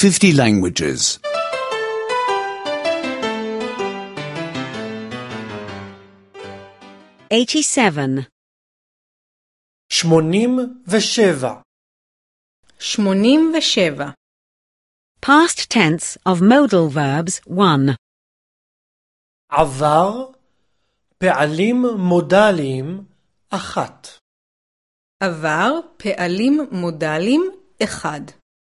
50 languages. 87. 87. 87. Past tense of modal verbs 1. עבר פעלים מודליים 1. עבר פעלים מודליים 1.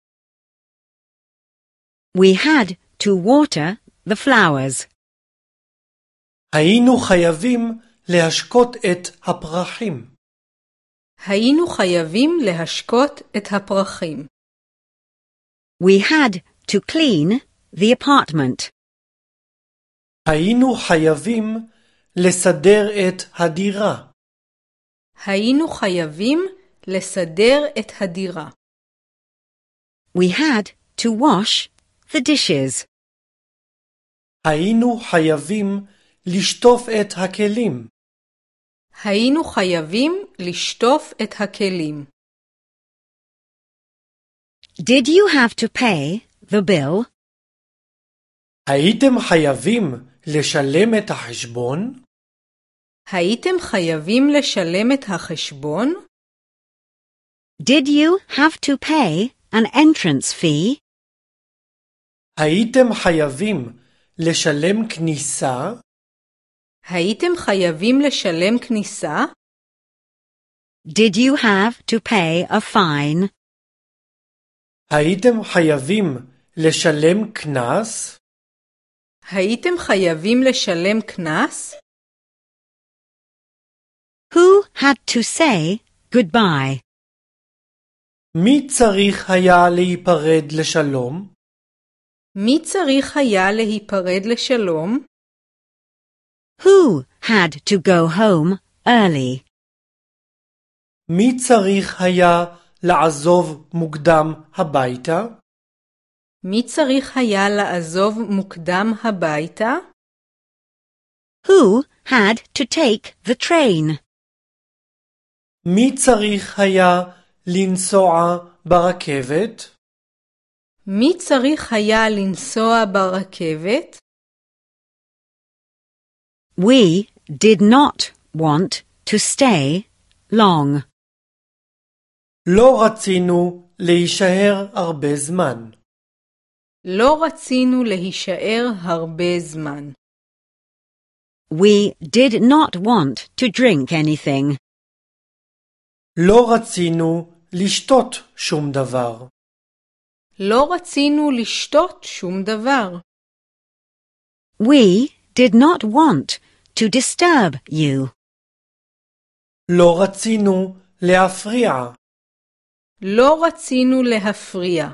We had to water the flowers. היינו חייבים להשקות את הפרחים. היינו חייבים להשקות את הפרחים. We had to clean the apartment. היינו חייבים לסדר את הדירה. היינו חייבים לסדר את הדירה. We had to wash the dishes. היינו חייבים לשטוף את הכלים. היינו חייבים לשטוף את הכלים. Did you have to pay the bill? הייתם חייבים לשלם את החשבון? הייתם חייבים לשלם את החשבון? Did you have to pay an entrance fee? הייתם חייבים לשלם כניסה? הייתם חייבים לשלם כניסה? Did you have to pay a fine? הייתם חייבים לשלם קנס? הייתם חייבים לשלם קנס? Who had to say goodbye? מי צריך היה להיפרד לשלום? מי צריך היה להיפרד לשלום? Who had to go home early? מי צריך היה לעזוב מוקדם הביתה? מי צריך היה לעזוב מוקדם הביתה? Who had to take the train? מי צריך היה לנסוע ברכבת? מי צריך היה לנסוע ברכבת? We did not want to stay long. לא רצינו להישאר הרבה זמן. לא רצינו להישאר הרבה זמן. We did not want to drink anything. לא רצינו לשתות שום דבר. לא רצינו לשתות שום דבר. We did not want to disturb you. לא רצינו להפריע. לא רצינו להפריע.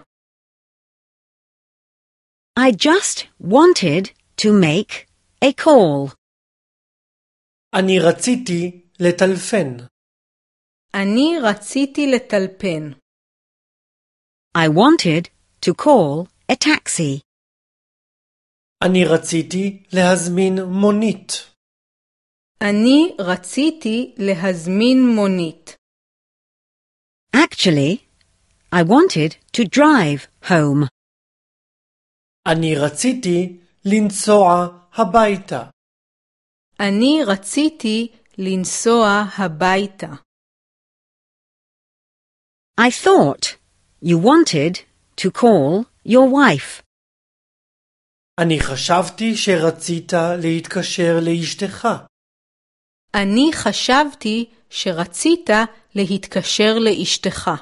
I just wanted to make a call. אני רציתי לטלפן. אני רציתי לטלפן. I wanted to call a taxi. אני רציתי להזמין מונית. אני רציתי להזמין מונית. Actually, I wanted to drive home. אני רציתי לנסוע הביתה. אני רציתי לנסוע הביתה. I thought you wanted to call your wife. אני חשבתי שרצית להתקשר לאשתך. אני חשבתי שרצית להתקשר לאשתך.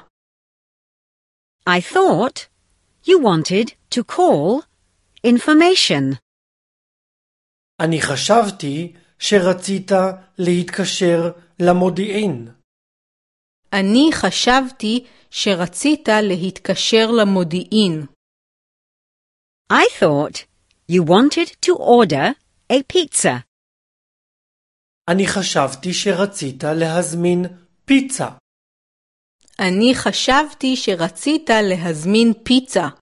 I thought you wanted to call information. אני חשבתי שרצית להתקשר למודיעין. אני חשבתי שרצית להתקשר למודיעין. I thought you wanted to order a pizza. אני חשבתי שרצית להזמין פיצה. אני חשבתי שרצית להזמין פיצה.